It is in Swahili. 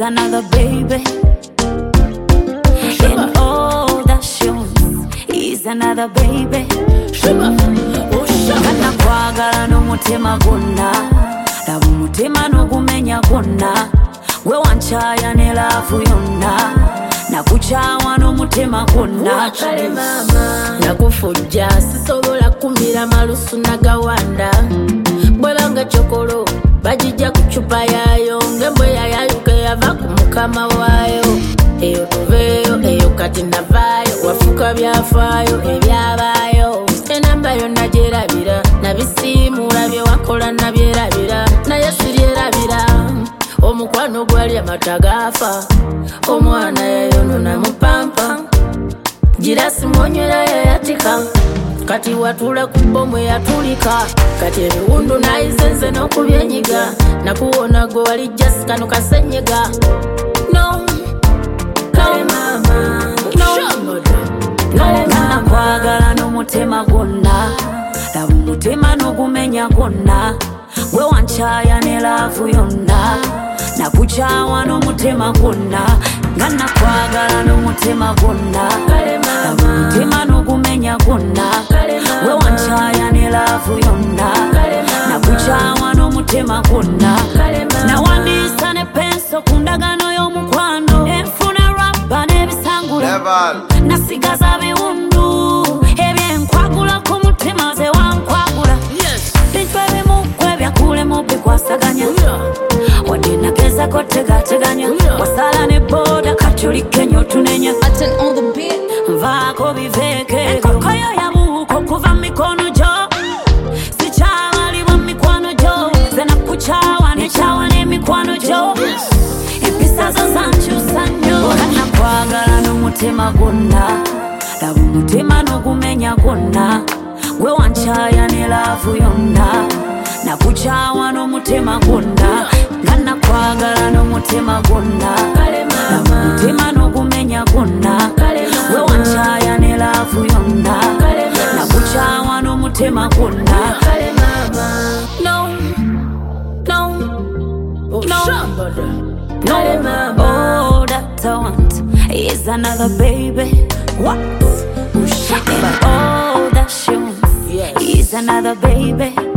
another baby. And all that shows is another baby. Kana kwagala n'omutima gwonna, laba omutima n'ogumenya gwonna. Gwe wanchaya ne laavu yonna, nakukyawa n'omutima gwonna. Kale mama nakufujja sisobola kumira malusu nagawanda. Bwebanga chokolo bajijja ku chupa yayo, ngembwe yayayuka yava ku mukama waayo. Eyo tuveeyo eyo kati navaayo, wafuka byafaayo ebyabaayo. Enamba yonna gyerabira, nabisiimuula bye wakola nabyerabira, naye siryerabira. Omukwano gwali amata gaafa, omwana yayonona mupampa. Girasi mwonywera yayatika, kati watula ku bbomu yatulika. Kati ebiwundu nayizenze n'okubyenyiga, nakuwona gwe wali just kano kasenyiga. No, kale mama, no, Kale nakwagala n'omutima gwonna, laba omutima n'ogumenya gwonna. Gwe wanchaya ne laavu yonna, nakukyawa n'omutima gwonna. Nga nakwagala n'omutima gwonna, laba omutima n'ogumenya gwonna. Gwe wanchaya ne laavu yonna, nakukyawa n'omutima gwonna. Nawandiisa ne penso ku ndagaano y'omukwano, enfuna raba n'ebisangula. Nasigaza biwundu ebyenkwagula ku mutima ze wankwagula. Bintu ebimu kwe byakulemu bikwasaganya, wadde nagezako tegateganya. Wasala ne boda kati oli Kenya otunenya. Nvaako biveeko enkoko yo yabuuka okuva mu mikono gyo, sikyabaliwo mu mikwano gyo. Nze nakukyawa nekyawa n'emikwano gyo, empisa zo zankyusa nnyo. Nakwagala n'omutima gwonna, laba omutima n'ogumenya gwonna. Gwe wanchaya ne laavu yonna, nakukyawa n'omutima gwonna. Nga nakwagala n'omutima gwonna, laba omutima n'ogumenya gwonna. Gwe wanchaya ne laavu yonna, nakukyawa n'omutima gwonna. no, All that I want is another baby. What? But all that she wants is another baby.